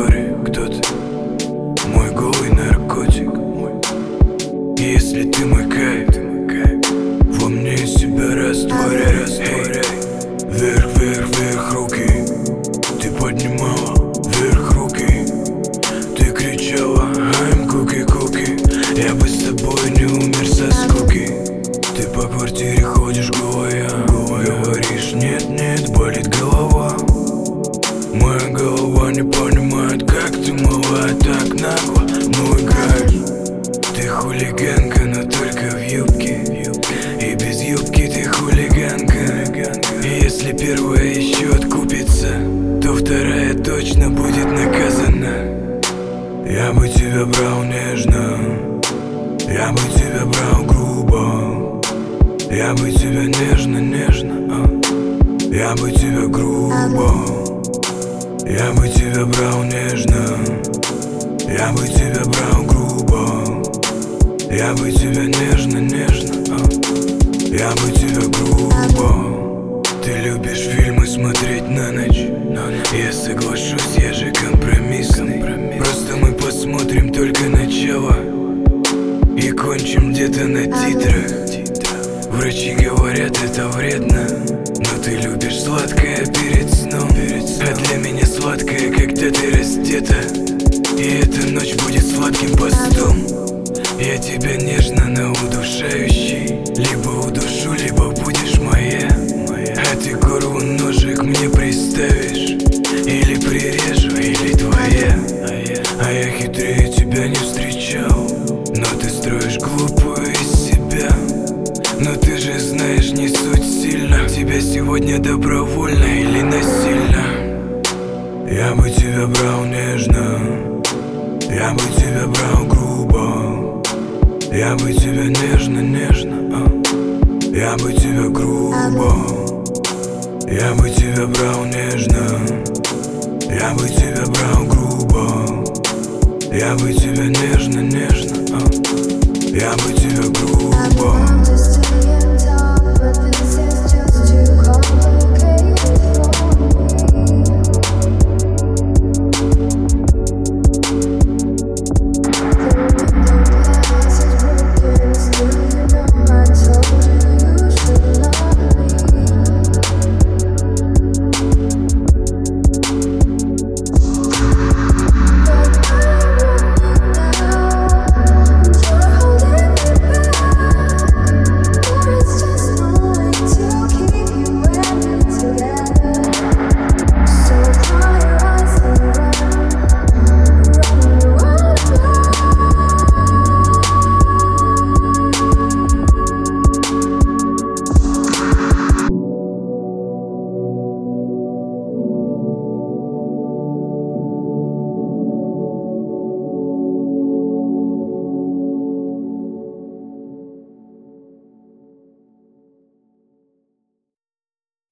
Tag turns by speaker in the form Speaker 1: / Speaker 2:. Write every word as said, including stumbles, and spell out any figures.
Speaker 1: разговоре. Кто ты? Мой голый наркотик. Если ты мой кайф, во мне из себя растворяй. Вверх, вверх, вверх руки. Ты поднимала вверх руки. Ты кричала I'm куки, куки. Я бы с тобой не умер со скуки. Ты по квартире ходишь голая, говоришь нет, нет, болит голова. Моя голова не понимает, как ты мала так нагло. Ну и кайф. Ты хулиганка, но только в юбке. И без юбки ты хулиганка. И если первая еще откупится, то вторая точно будет наказана. Я бы тебя брал нежно, я бы тебя брал грубо. Я бы тебя нежно, нежно, а? Я бы тебя грубо. Я бы тебя брал нежно, я бы тебя брал грубо. Я бы тебя нежно, нежно, а? Я бы тебя грубо. Ты любишь фильмы смотреть на ночь. Я соглашусь, я же компромиссный. Просто мы посмотрим только начало и кончим где-то на титрах. Врачи говорят, это вредно, но ты любишь сладкое перед сном. А для меня сладкое, когда ты раздета, и эта ночь будет сладким постом. Я тебя нежно, но удушающий. Либо удушу, либо будешь моя. А ты горлу ножик мне приставишь. Или прирежу, или твоя. А я хитрее тебя не встречал. Но ты строишь глупую из себя. Но ты же знаешь, не суть сильно. Тебя сегодня добровольно или насильно. Я бы тебя брал нежно, я бы тебя брал грубо. Я бы тебя нежно, нежно, а? Я бы тебя грубо. Я бы тебя брал нежно, я бы тебя брал грубо. Я бы тебя нежно, нежно, а? Я бы тебя грубо.